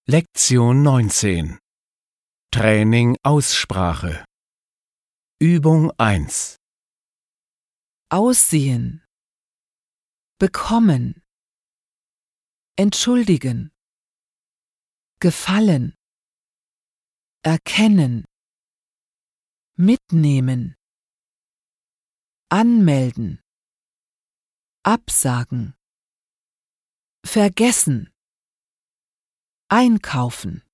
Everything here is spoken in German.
Lektion 19. Training Aussprache. Übung 1. Aussehen, bekommen, entschuldigen, gefallen, erkennen, mitnehmen, anmelden, absagen, vergessen, einkaufen.